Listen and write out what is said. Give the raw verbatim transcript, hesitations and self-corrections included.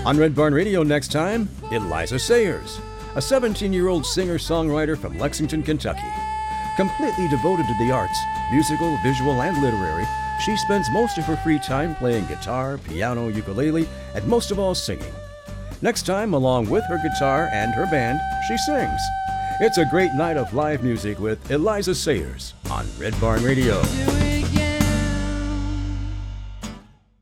On Red Barn Radio next time, Eliza Sayers, a seventeen-year-old singer-songwriter from Lexington, Kentucky. Completely devoted to the arts, musical, visual, and literary, she spends most of her free time playing guitar, piano, ukulele, and most of all singing. Next time, along with her guitar and her band, she sings. It's a great night of live music with Eliza Sayers on Red Barn Radio.